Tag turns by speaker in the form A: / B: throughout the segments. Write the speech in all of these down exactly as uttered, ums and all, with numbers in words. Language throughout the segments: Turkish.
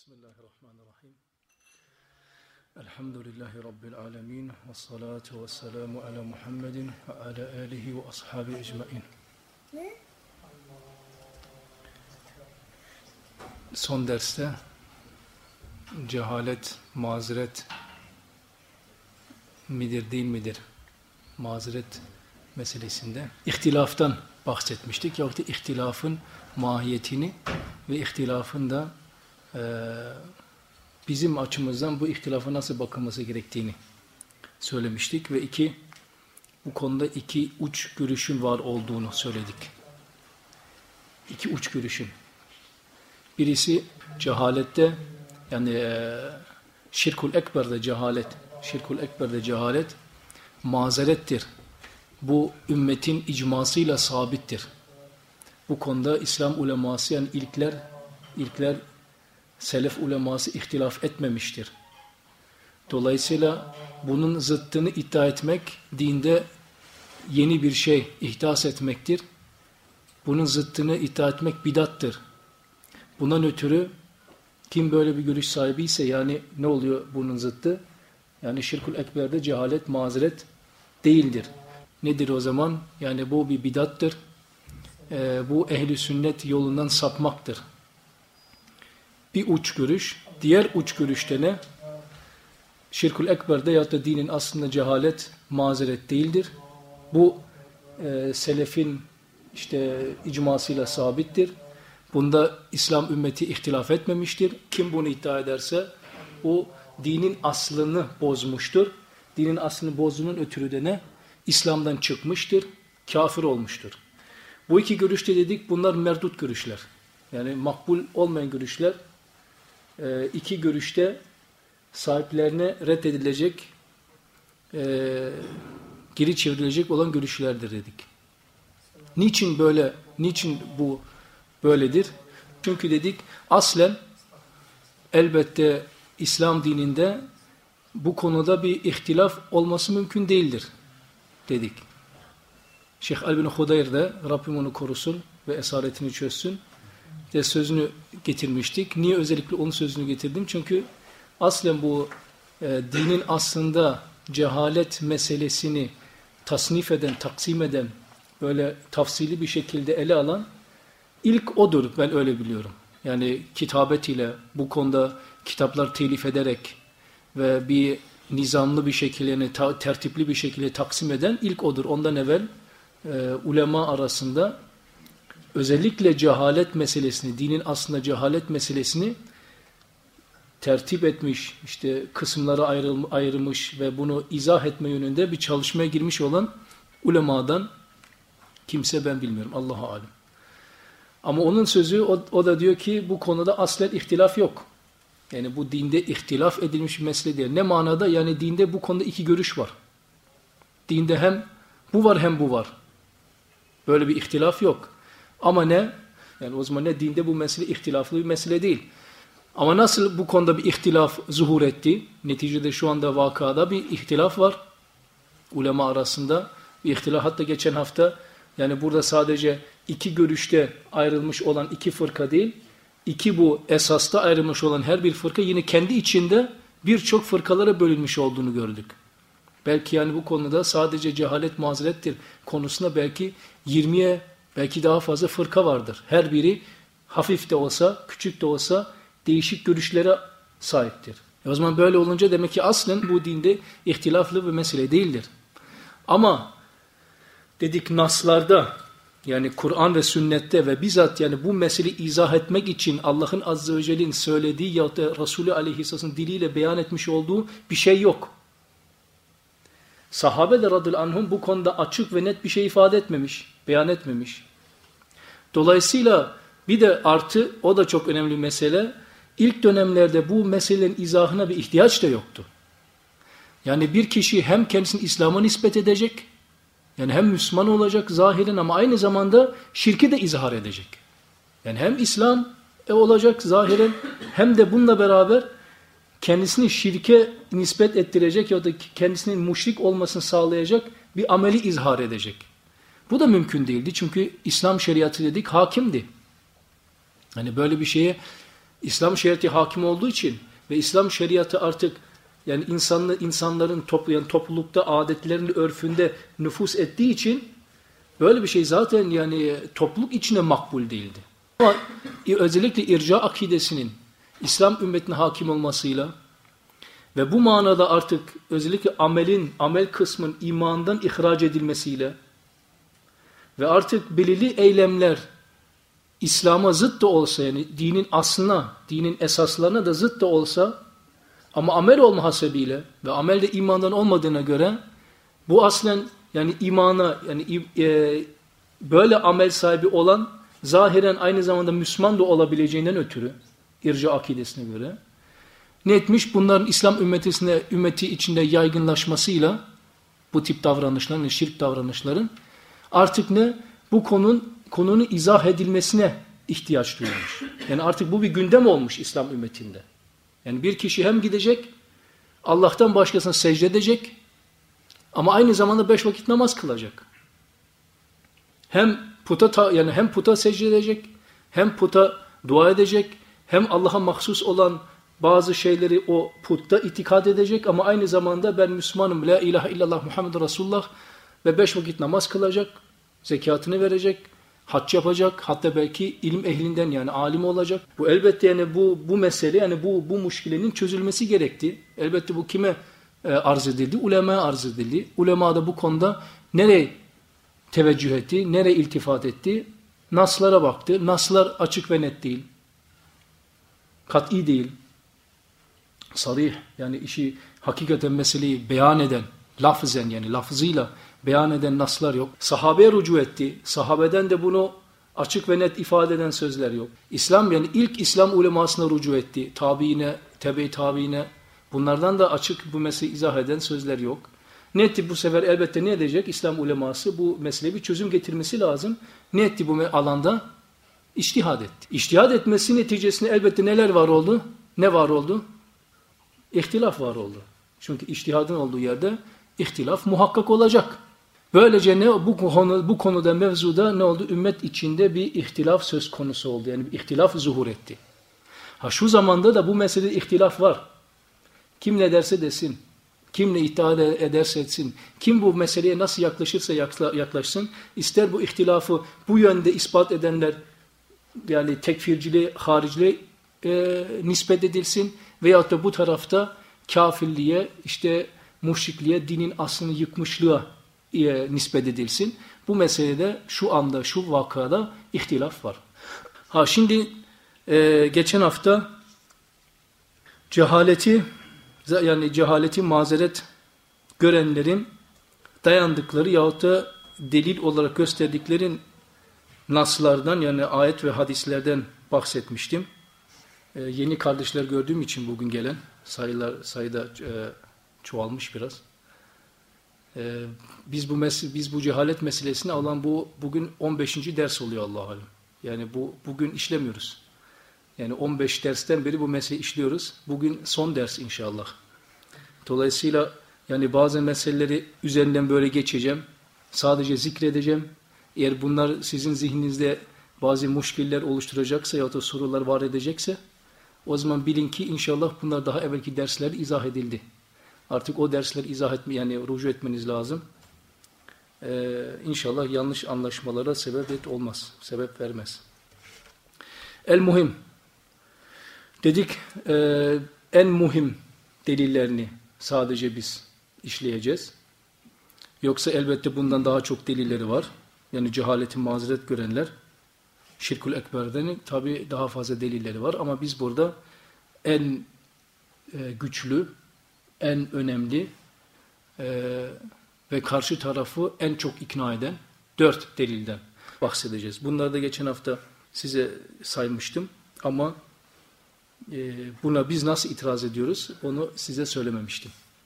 A: Bismillahirrahmanirrahim. Elhamdülillahi Rabbil alemin. Ve salatu ve selamu ala Muhammedin ve ala alihi ve ashabi ecmain. Son derste cehalet, mazeret midir değil midir? Mazeret meselesinde ihtilaftan bahsetmiştik. Yahut da ihtilafın mahiyetini ve ihtilafın da e, bizim açımızdan bu ihtilafa nasıl bakılması gerektiğini söylemiştik. Ve iki, bu konuda iki uç görüşün var olduğunu söyledik. İki uç görüşün. Birisi cehalette, yani e, şirkul ekberde cehalet, şirkul ekberde cehalet mazerettir. Bu ümmetin icmasıyla sabittir. Bu konuda İslam uleması, yani ilkler, ilkler selef uleması ihtilaf etmemiştir. Dolayısıyla bunun zıttını iddia etmek, dinde yeni bir şey ihdas etmektir. Bunun zıttını iddia etmek bidattır. Bundan ötürü kim böyle bir görüş sahibi ise, yani ne oluyor bunun zıttı? Yani şirkul ekberde cehalet, mazeret değildir. Nedir o zaman? Yani bu bir bidattır. Ee, bu ehli sünnet yolundan sapmaktır. Bir uç görüş. Diğer uç görüşte ne? Şirkul ekberde ya da dinin aslında cehalet, mazeret değildir. Bu e, selefin işte icmasıyla sabittir. Bunda İslam ümmeti ihtilaf etmemiştir. Kim bunu iddia ederse o dinin aslını bozmuştur. Dinin aslını bozduğunun ötürü de ne? İslam'dan çıkmıştır, kafir olmuştur. Bu iki görüşte dedik, bunlar merdut görüşler. Yani makbul olmayan görüşler. E, iki görüşte sahiplerine reddedilecek, e, geri çevrilecek olan görüşlerdir dedik. Niçin böyle, niçin bu böyledir? Çünkü dedik, aslen elbette İslam dininde bu konuda bir ihtilaf olması mümkün değildir dedik. Şeyh Albin Hudayr de Rabbim onu korusun ve esaretini çözsün de sözünü getirmiştik. Niye özellikle onun sözünü getirdim? Çünkü aslen bu e, dinin aslında cehalet meselesini tasnif eden, taksim eden, böyle tafsili bir şekilde ele alan ilk odur, ben öyle biliyorum. Yani kitabet ile bu konuda kitaplar telif ederek ve bir nizamlı bir şekilde, yani tertipli bir şekilde taksim eden ilk odur. Ondan evvel e, ulema arasında özellikle cehalet meselesini, dinin aslında cehalet meselesini tertip etmiş, işte kısımlara ayrılmış ve bunu izah etme yönünde bir çalışmaya girmiş olan ulemadan kimse ben bilmiyorum. Allahu alem. Ama onun sözü, o, o da diyor ki bu konuda aslen ihtilaf yok. Yani bu dinde ihtilaf edilmiş bir mesele değil. Ne manada? Yani dinde bu konuda iki görüş var. Dinde hem bu var hem bu var. Böyle bir ihtilaf yok. Ama ne? Yani o zaman ne? Dinde bu mesele ihtilaflı bir mesele değil. Ama nasıl bu konuda bir ihtilaf zuhur etti? Neticede şu anda vakada bir ihtilaf var. Ulema arasında bir ihtilaf. Hatta geçen hafta, yani burada sadece iki görüşte ayrılmış olan iki fırka değil, iki bu esasta ayrılmış olan her bir fırka yine kendi içinde birçok fırkalara bölünmüş olduğunu gördük. Belki yani bu konuda sadece cehalet mazerettir konusunda belki yirmiye belki daha fazla fırka vardır. Her biri hafif de olsa, küçük de olsa değişik görüşlere sahiptir. E o zaman böyle olunca demek ki aslen bu dinde ihtilaflı bir mesele değildir. Ama dedik naslarda, yani Kur'an ve sünnette ve bizzat yani bu meseleyi izah etmek için Allah'ın Azze ve Celle'nin söylediği ya da Resulü Aleyhisselam'ın diliyle beyan etmiş olduğu bir şey yok. Sahabe de radıyallahu anhum bu konuda açık ve net bir şey ifade etmemiş, beyan etmemiş. Dolayısıyla bir de artı, o da çok önemli bir mesele, ilk dönemlerde bu meselelerin izahına bir ihtiyaç da yoktu. Yani bir kişi hem kendisini İslam'a nispet edecek, yani hem Müslüman olacak zahiren ama aynı zamanda şirki de izhar edecek. Yani hem İslam olacak zahiren hem de bununla beraber kendisini şirke nispet ettirecek ya da kendisinin müşrik olmasını sağlayacak bir ameli izhar edecek. Bu da mümkün değildi çünkü İslam şeriatı dedik hakimdi. Hani böyle bir şeye İslam şeriatı hakim olduğu için ve İslam şeriatı artık yani insanlı, insanların toplu, yani toplulukta adetlerinde, örfünde nüfus ettiği için böyle bir şey zaten yani topluluk içine makbul değildi. Ama özellikle irca akidesinin İslam ümmetine hakim olmasıyla ve bu manada artık özellikle amelin, amel kısmın imandan ihraç edilmesiyle ve artık belirli eylemler İslam'a zıt da olsa yani dinin aslına, dinin esaslarına da zıt da olsa ama amel olma hasebiyle ve amel de imandan olmadığına göre bu aslen yani imana yani e, böyle amel sahibi olan zahiren aynı zamanda Müslüman da olabileceğinden ötürü irca akidesine göre ne etmiş? Bunların İslam ümmetisine, ümmeti içinde yaygınlaşmasıyla bu tip davranışların, şirk davranışların artık ne? Bu konunun konunun izah edilmesine ihtiyaç duyulmuş. Yani artık bu bir gündem olmuş İslam ümmetinde. Yani bir kişi hem gidecek, Allah'tan başkasına secde edecek ama aynı zamanda beş vakit namaz kılacak. Hem puta yani hem puta secde edecek, hem puta dua edecek, hem Allah'a mahsus olan bazı şeyleri o putta itikad edecek ama aynı zamanda ben Müslümanım, la ilahe illallah Muhammed Resulullah ve beş vakit namaz kılacak, zekatını verecek, hac yapacak, hatta belki ilim ehlinden yani alim olacak. Bu elbette yani bu bu mesele yani bu bu muşkilenin çözülmesi gerekti. Elbette bu kime e, arz edildi? Ulemaya arz edildi. Ulema da bu konuda nereye teveccüh etti, nereye iltifat etti? Naslara baktı. Naslar açık ve net değil. Kat'i değil. Sarih yani işi hakikaten meseleyi beyan eden, lafzen yani lafzıyla beyan eden naslar yok. Sahabeye rücu etti. Sahabeden de bunu açık ve net ifade eden sözler yok. İslam yani ilk İslam ulemasına rücu etti. Tabiine, tebe-i tabiine. Bunlardan da açık bu meseleyi izah eden sözler yok. Ne etti bu sefer elbette ne edecek? İslam uleması bu meseleye bir çözüm getirmesi lazım. Ne etti bu alanda? İçtihad etti. İçtihad etmesi neticesinde elbette neler var oldu? Ne var oldu? İhtilaf var oldu. Çünkü içtihadın olduğu yerde ihtilaf muhakkak olacak. Böylece ne bu konu bu konuda mevzuda ne oldu? Ümmet içinde bir ihtilaf söz konusu oldu. Yani bir ihtilaf zuhur etti. Ha şu zamanda da bu meselede ihtilaf var. Kim ne derse desin, kim ne iddia ederse etsin, kim bu meseleye nasıl yaklaşırsa yaklaşsın, ister bu ihtilafı bu yönde ispat edenler yani tekfirciliğe, hariciliğe e, nispet edilsin veyahut da bu tarafta kafirliğe, işte müşrikliğe, dinin aslını yıkmışlığa e, nispet edilsin. Bu meselede şu anda, şu vakada ihtilaf var. Ha şimdi e, geçen hafta cehaleti yani cehaleti mazeret görenlerin dayandıkları yahut da delil olarak gösterdikleri naslardan yani ayet ve hadislerden bahsetmiştim. Ee, yeni kardeşler gördüğüm için bugün gelen sayılar sayıda e, çoğalmış biraz. Ee, biz bu mes biz bu cehalet meselesini alan bu bugün on beşinci ders oluyor Allah'a alem. Yani bu bugün işlemiyoruz. Yani on beş dersten beri bu meseleyi işliyoruz. Bugün son ders inşallah. Dolayısıyla yani bazı meseleleri üzerinden böyle geçeceğim. Sadece zikredeceğim. Eğer bunlar sizin zihninizde bazı muşkiller oluşturacaksa ya da sorular var edecekse o zaman bilin ki inşallah bunlar daha evvelki dersler izah edildi. Artık o dersleri izah etme yani rucu etmeniz lazım. Ee, inşallah yanlış anlaşmalara sebep olmaz. Sebep vermez. El muhim. Dedik e, en muhim delillerini sadece biz işleyeceğiz. Yoksa elbette bundan daha çok delilleri var. Yani cehaletin mazeret görenler şirkül ekberden tabi daha fazla delilleri var ama biz burada en e, güçlü, en önemli e, ve karşı tarafı en çok ikna eden dört delilden bahsedeceğiz. Bunları da geçen hafta size saymıştım ama e, buna biz nasıl itiraz ediyoruz onu size söylememiştim.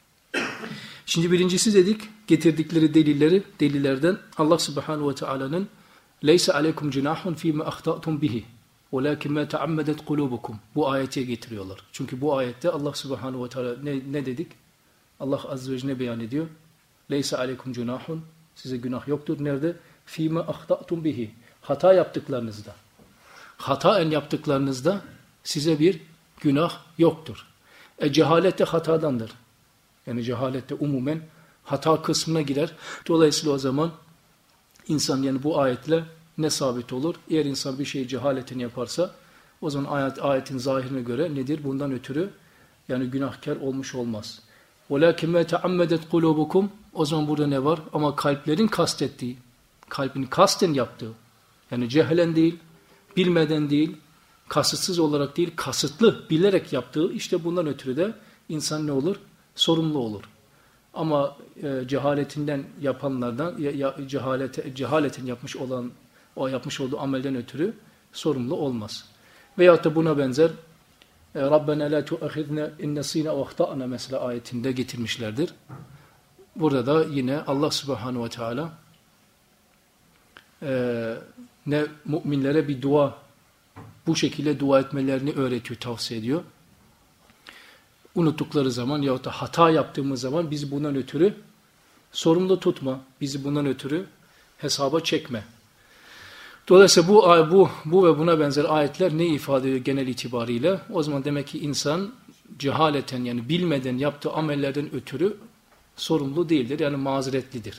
A: Şimdi birincisi dedik getirdikleri delilleri delillerden Allah Subhanahu ve Taala'nın "Leysa aleykum cinahun fîme ahta'tum bihi, velakin ma taammedet kulubukum." Bu ayeti getiriyorlar. Çünkü bu ayette Allah Subhanahu ve Teala ne, ne dedik? Allah Azze ve Celle beyan ediyor. "Leysa aleykum cinahun." Size günah yoktur. Nerede? "Fîme ahta'tum bihi." Hata yaptıklarınızda. Hataen yaptıklarınızda size bir günah yoktur. E cehalette hatadandır. Yani cehalette umumen hata kısmına girer. Dolayısıyla o zaman insan yani bu ayetle ne sabit olur? Eğer insan bir şeyi cehaletin yaparsa o zaman ayet, ayetin zahirine göre nedir? Bundan ötürü yani günahkar olmuş olmaz. وَلَكِنْ مَا تَعَمَّدَتْ قُلُوبُكُمْ O zaman burada ne var? Ama kalplerin kastettiği, kalbin kasten yaptığı, yani cehlen değil, bilmeden değil, kasıtsız olarak değil, kasıtlı bilerek yaptığı, işte bundan ötürü de insan ne olur? Sorumlu olur. Ama e, cehaletinden yapanlardan, ya, ya, cehalete, cehaletin yapmış olan, o yapmış olduğu amelden ötürü sorumlu olmaz. Veyahut da buna benzer e, Rabbena la tu'ahidna in nesina ve ahtana mesela ayetinde getirmişlerdir. Burada da yine Allah Subhanahu ve Teala e, ne müminlere bir dua, bu şekilde dua etmelerini öğretiyor, tavsiye ediyor. Unuttukları zaman yahut da hata yaptığımız zaman bizi bundan ötürü sorumlu tutma, bizi bundan ötürü hesaba çekme. Dolayısıyla bu, bu, bu ve buna benzer ayetler ne ifade ediyor genel itibariyle? O zaman demek ki insan cehaleten yani bilmeden yaptığı amellerden ötürü sorumlu değildir. Yani mazeretlidir.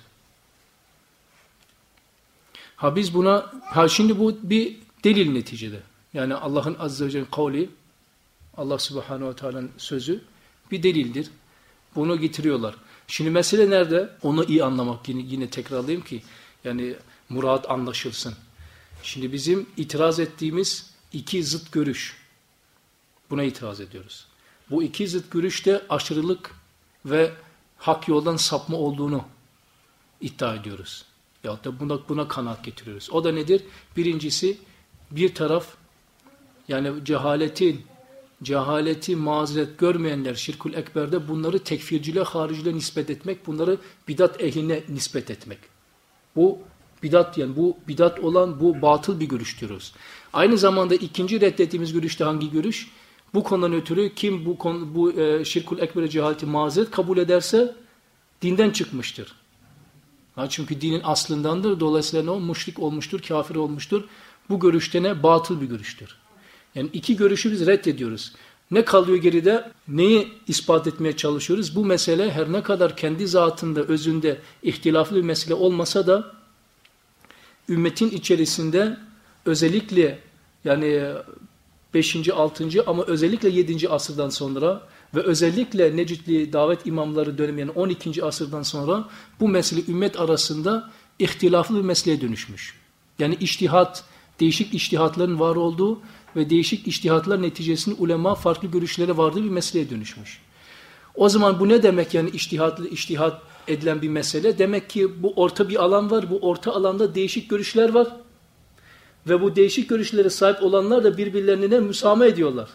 A: Ha biz buna, ha şimdi bu bir delil neticede. Yani Allah'ın Azze ve Celle'nin kavli, Allah Subhanahu ve Teala'nın sözü bir delildir. Bunu getiriyorlar. Şimdi mesele nerede? Onu iyi anlamak, yine, yine tekrarlayayım ki yani murad anlaşılsın. Şimdi bizim itiraz ettiğimiz iki zıt görüş. Buna itiraz ediyoruz. Bu iki zıt görüşte aşırılık ve hak yoldan sapma olduğunu iddia ediyoruz. Ya da buna, buna kanaat getiriyoruz. O da nedir? Birincisi bir taraf yani cehaletin, cehaleti mazeret görmeyenler şirkül ekberde bunları tekfirciliğe, hariciliğe nispet etmek, bunları bidat ehline nispet etmek. Bu bidat yani bu bidat olan bu batıl bir görüş diyoruz. Aynı zamanda ikinci reddettiğimiz görüşte hangi görüş? Bu konudan ötürü kim bu konu, bu e, şirkül ekbere cehaleti mazeret kabul ederse dinden çıkmıştır. Ha, çünkü dinin aslındandır. Dolayısıyla ne o? Müşrik olmuştur, kafir olmuştur. Bu görüşte ne? Batıl bir görüştür. Yani iki görüşü biz reddediyoruz. Ne kalıyor geride? Neyi ispat etmeye çalışıyoruz? Bu mesele her ne kadar kendi zatında, özünde ihtilaflı bir mesele olmasa da ümmetin içerisinde özellikle yani beşinci altıncı ama özellikle yedinci asırdan sonra ve özellikle Necdli davet imamları dönemi yani on ikinci asırdan sonra bu mesele ümmet arasında ihtilaflı bir meseleye dönüşmüş. Yani içtihat, değişik içtihatların var olduğu ve değişik içtihatlar neticesinde ulema farklı görüşlere vardığı bir meseleye dönüşmüş. O zaman bu ne demek yani içtihatlı içtihat edilen bir mesele? Demek ki bu orta bir alan var. Bu orta alanda değişik görüşler var. Ve bu değişik görüşlere sahip olanlar da birbirlerine müsamaha ediyorlar.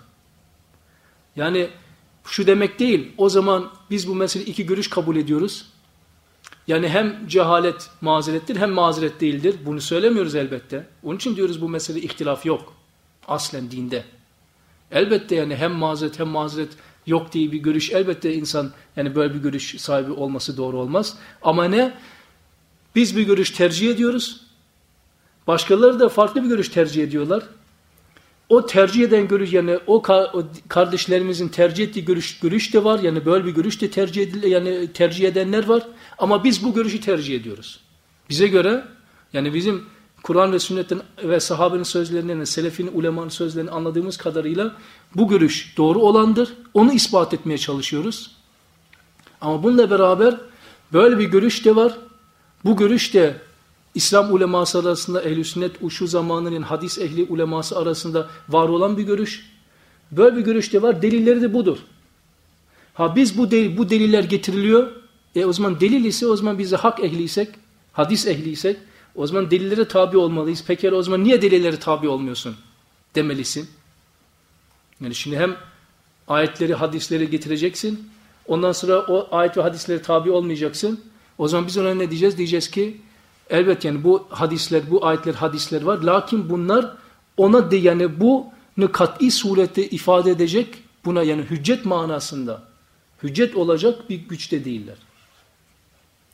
A: Yani şu demek değil. O zaman biz bu mesele iki görüş kabul ediyoruz. Yani hem cehalet mazerettir hem mazeret değildir. Bunu söylemiyoruz elbette. Onun için diyoruz bu mesele ihtilaf yok. Aslen dinde. Elbette yani hem mazeret hem mazeret yok diye bir görüş elbette insan yani böyle bir görüş sahibi olması doğru olmaz. Ama ne? Biz bir görüş tercih ediyoruz. Başkaları da farklı bir görüş tercih ediyorlar. O tercih eden görüş yani o, o kardeşlerimizin tercih ettiği görüş, görüş de var. Yani böyle bir görüş de tercih edil yani tercih edenler var. Ama biz bu görüşü tercih ediyoruz. Bize göre yani bizim Kur'an ve sünnetten ve sahabenin sözlerinden, selefin, ulemanın sözlerini anladığımız kadarıyla bu görüş doğru olandır. Onu ispat etmeye çalışıyoruz. Ama bununla beraber böyle bir görüş de var. Bu görüş de İslam uleması arasında, ehl-i sünnet şu zamanının hadis ehli uleması arasında var olan bir görüş. Böyle bir görüş de var. Delilleri de budur. Ha biz bu, delil, bu deliller getiriliyor. E o zaman delil ise o zaman biz de hak ehliysek, hadis ehliysek o zaman delillere tabi olmalıyız. Peki o zaman niye delillere tabi olmuyorsun demelisin. Yani şimdi hem ayetleri, hadisleri getireceksin. Ondan sonra o ayet ve hadislere tabi olmayacaksın. O zaman biz ona ne diyeceğiz? Diyeceğiz ki evet yani bu hadisler, bu ayetler, hadisler var. Lakin bunlar ona de yani bunu kat'i surette ifade edecek, buna yani hüccet manasında, hüccet olacak bir güçte değiller.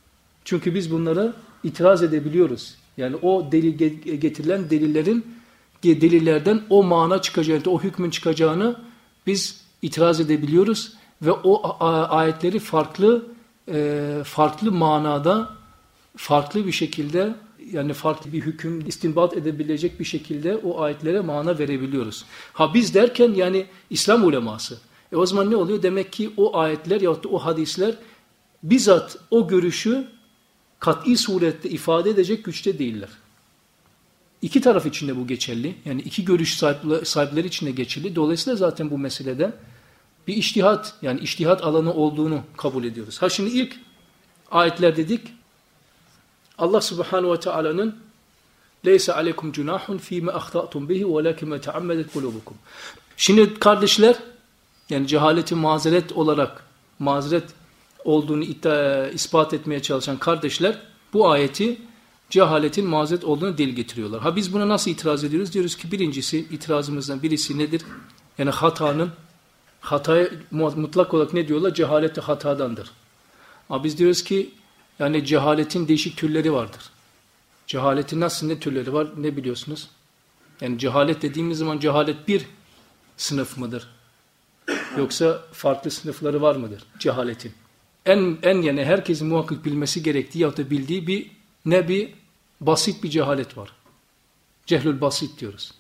A: Çünkü biz bunlara itiraz edebiliyoruz. Yani o delil getirilen delillerin diye delillerden o mana çıkacağını, o hükmün çıkacağını biz itiraz edebiliyoruz ve o ayetleri farklı e, farklı manada, farklı bir şekilde, yani farklı bir hüküm istinbat edebilecek bir şekilde o ayetlere mana verebiliyoruz. Ha biz derken yani İslam uleması. E o zaman ne oluyor? Demek ki o ayetler yahut da o hadisler bizzat o görüşü kat'i surette ifade edecek güçte değiller. İki taraf için de bu geçerli. Yani iki görüş sahipleri için de geçerli. Dolayısıyla zaten bu meselede bir içtihat, yani içtihat alanı olduğunu kabul ediyoruz. Ha şimdi ilk ayetler dedik. Allah Subhanahu ve Taala'nın "Leysa aleykum cunahun fîme ahta'tum bihi velakin ma teammedet kulubukum." Şimdi kardeşler, yani cehaleti mazeret olarak mazeret olduğunu iddia, ispat etmeye çalışan kardeşler bu ayeti cehaletin mazeret olduğunu dil getiriyorlar. Ha biz buna nasıl itiraz ediyoruz? Diyoruz ki birincisi, itirazımızdan birisi nedir? Yani hatanın, hataya mutlak olarak ne diyorlar? Cehalet de hatadandır. Ama biz diyoruz ki yani cehaletin değişik türleri vardır. Cehaletin nasıl ne türleri var ne biliyorsunuz? Yani cehalet dediğimiz zaman cehalet bir sınıf mıdır? Yoksa farklı sınıfları var mıdır cehaletin? En en yani herkesin muhakkak bilmesi gerektiği ya da bildiği bir ne bir basit bir cehalet var. Cehlül basit diyoruz.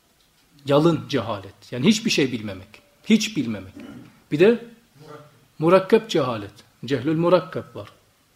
A: Yalın cehalet. Yani hiçbir şey bilmemek. Hiç bilmemek. Bir de murakkep cehalet. Cehlül murakkep var.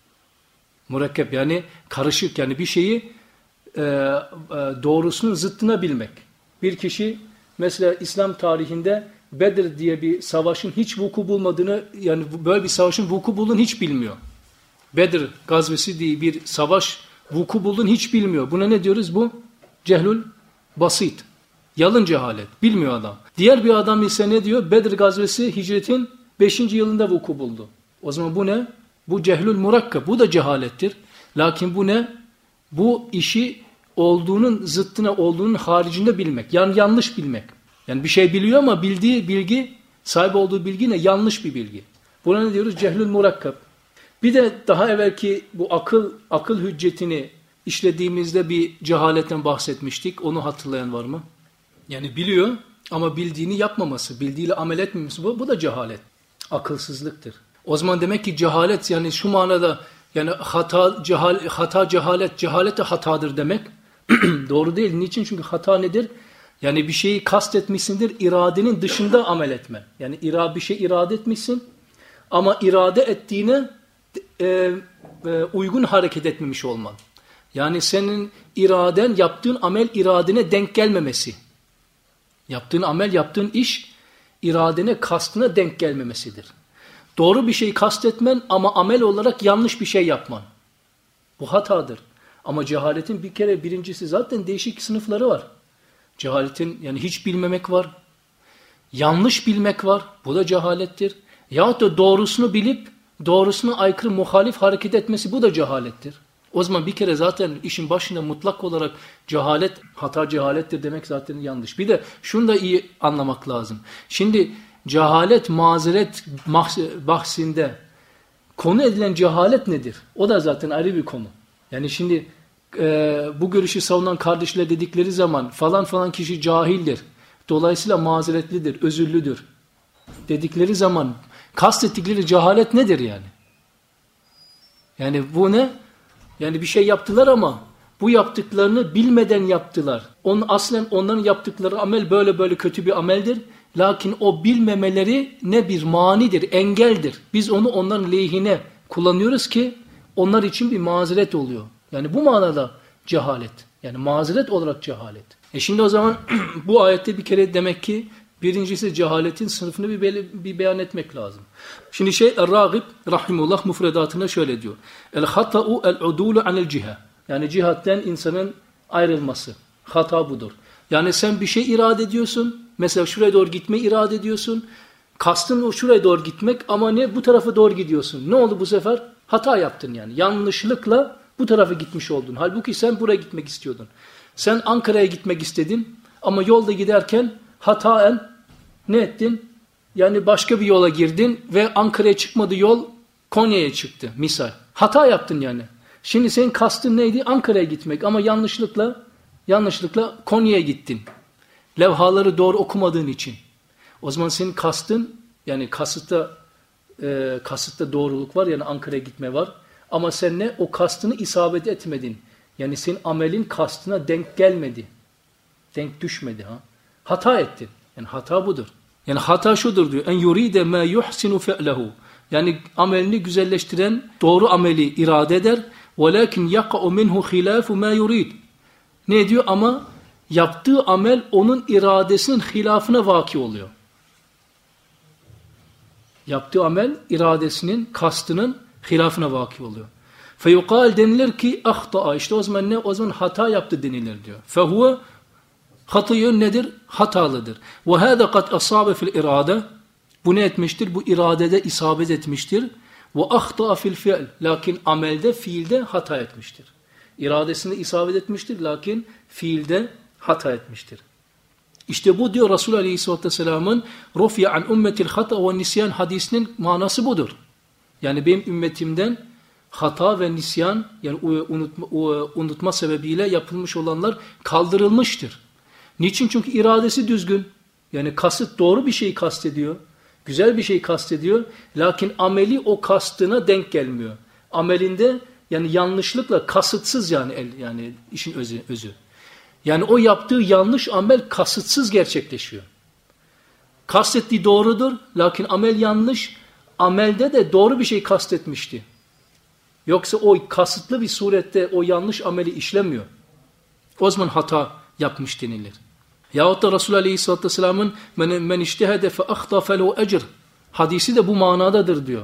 A: Murakkep yani karışık, yani bir şeyi e, e, doğrusunun zıttına bilmek. Bir kişi mesela İslam tarihinde Bedir diye bir savaşın hiç vuku bulmadığını, yani böyle bir savaşın vuku bulduğunu hiç bilmiyor. Bedir gazvesi diye bir savaş vuku bulduğunu hiç bilmiyor. Buna ne diyoruz? Bu cehlül basit. Yalın cehalet. Bilmiyor adam. Diğer bir adam ise ne diyor? Bedir gazvesi hicretin beşinci yılında vuku buldu. O zaman bu ne? Bu cehlül murakkab. Bu da cehalettir. Lakin bu ne? Bu işi olduğunun zıttına, olduğunun haricinde bilmek. Yani yanlış bilmek. Yani bir şey biliyor ama bildiği bilgi, sahip olduğu bilgi ne? Yanlış bir bilgi. Buna ne diyoruz? Cehlül murakkab. Bir de daha evvelki bu akıl akıl hüccetini işlediğimizde bir cehaletten bahsetmiştik. Onu hatırlayan var mı? Yani biliyor ama bildiğini yapmaması, bildiğiyle amel etmemesi, bu, bu da cehalet. Akılsızlıktır. O zaman demek ki cehalet, yani şu manada, yani hata, cehal, hata cehalet, cehalet de hatadır demek. Doğru değil. Niçin? Çünkü hata nedir? Yani bir şeyi kastetmişsindir, iradenin dışında amel etme. Yani ira, bir şey irade etmişsin ama irade ettiğine e, e, uygun hareket etmemiş olman. Yani senin iraden, yaptığın amel iradene denk gelmemesi. Yaptığın amel, yaptığın iş iradene, kastına denk gelmemesidir. Doğru bir şey kastetmen ama amel olarak yanlış bir şey yapman. Bu hatadır. Ama cehaletin bir kere birincisi zaten değişik sınıfları var. Cehaletin yani hiç bilmemek var. Yanlış bilmek var. Bu da cehalettir. Yahut da doğrusunu bilip doğrusuna aykırı muhalif hareket etmesi, bu da cehalettir. O zaman bir kere zaten işin başında mutlak olarak cehalet, hata cehalettir demek zaten yanlış. Bir de şunu da iyi anlamak lazım. Şimdi cehalet, mazeret bahsinde konu edilen cehalet nedir? O da zaten ayrı bir konu. Yani şimdi e, bu görüşü savunan kardeşler dedikleri zaman falan falan kişi cahildir. Dolayısıyla mazeretlidir, özürlüdür dedikleri zaman kastettikleri cehalet nedir yani? Yani bu ne? Yani bir şey yaptılar ama bu yaptıklarını bilmeden yaptılar. Onun aslen onların yaptıkları amel böyle böyle kötü bir ameldir. Lakin o bilmemeleri ne bir manidir, engeldir. Biz onu onların lehine kullanıyoruz ki onlar için bir mazeret oluyor. Yani bu manada cehalet. Yani mazeret olarak cehalet. E şimdi o zaman bu ayette bir kere demek ki birincisi cehaletin sınıfını bir, be bir beyan etmek lazım. Şimdi şey Er-Ragib rahimullah mufredatına şöyle diyor. El-hata'u el-udulu anel ciha. Yani cihatten insanın ayrılması. Hata budur. Yani sen bir şey irade ediyorsun. Mesela şuraya doğru gitme irade ediyorsun. Kastın o şuraya doğru gitmek ama ne bu tarafa doğru gidiyorsun. Ne oldu bu sefer? Hata yaptın yani. Yanlışlıkla bu tarafa gitmiş oldun. Halbuki sen buraya gitmek istiyordun. Sen Ankara'ya gitmek istedin ama yolda giderken hataen ne ettin? Yani başka bir yola girdin ve Ankara'ya çıkmadı yol, Konya'ya çıktı misal. Hata yaptın yani. Şimdi senin kastın neydi? Ankara'ya gitmek ama yanlışlıkla yanlışlıkla Konya'ya gittin. Levhaları doğru okumadığın için. O zaman senin kastın, yani kasıtta e, kasıtta doğruluk var, yani Ankara'ya gitme var. Ama sen ne? O kastını isabet etmedin. Yani senin amelin kastına denk gelmedi. Denk düşmedi. Ha? Hata ettin. Yani hata budur. Yani hata şudur diyor. En yuride ma yuhsinu fe'lehu. Yani amelini güzelleştiren doğru ameli irade eder. Velakin yaka'u minhu khilafu ma yurid. Ne diyor? Ama yaptığı amel onun iradesinin hilafına vaki oluyor. Yaptığı amel iradesinin, kastının hilafına vaki oluyor. Feyukal denilir ki ahta'a. İşte o zaman ne? O zaman hata yaptı denilir diyor. Fehuve hatayı nedir? Hatalıdır. Ve hâdâ kad asâbe fil irade. Bu ne etmiştir? Bu iradede isabet etmiştir. Ve ahta'a fil fi'l. Lakin amelde, fiilde hata etmiştir. İradesinde isabet etmiştir. Lakin fiilde hata etmiştir. İşte bu diyor Resulü Aleyhisselatü Vesselam'ın rufiye an ümmetil hata ve nisyan hadisinin manası budur. Yani benim ümmetimden hata ve nisyan, yani unutma, unutma sebebiyle yapılmış olanlar kaldırılmıştır. Niçin? Çünkü iradesi düzgün. Yani kasıt doğru bir şeyi kastediyor. Güzel bir şeyi kastediyor. Lakin ameli o kastına denk gelmiyor. Amelinde yani yanlışlıkla, kasıtsız yani yani işin özü. özü. Yani o yaptığı yanlış amel kasıtsız gerçekleşiyor. Kastettiği doğrudur. Lakin amel yanlış. Amelde de doğru bir şey kastetmişti. Yoksa o kasıtlı bir surette o yanlış ameli işlemiyor. O zaman hata yapmış denilir. Yahut da Resulü Aleyhisselatü Vesselam'ın men, men iştehede fe ahta felehu ecr hadisi de bu manadadır diyor.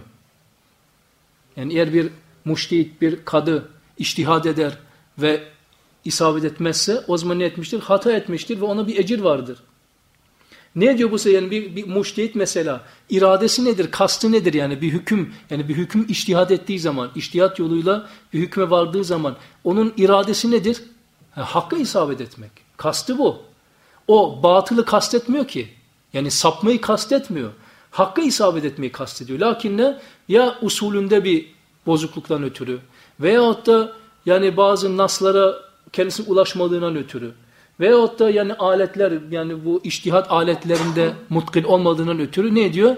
A: Yani eğer bir muştehit, bir kadı içtihad eder ve isabet etmezse o zaman ne etmiştir? Hata etmiştir ve ona bir ecir vardır. Ne diyor bu? Yani bir, bir muştehit mesela iradesi nedir? Kastı nedir? Yani bir hüküm, yani bir hüküm içtihad ettiği zaman, içtihat yoluyla bir hükme vardığı zaman onun iradesi nedir? Yani hakka isabet etmek. Kastı bu. O batılı kastetmiyor ki. Yani sapmayı kastetmiyor. Hakka isabet etmeyi kastediyor. Lakin ne? Ya usulünde bir bozukluktan ötürü veyahut da yani bazı naslara kendisine ulaşmadığından ötürü veyahut da yani aletler, yani bu içtihat aletlerinde mutkin olmadığından ötürü ne diyor?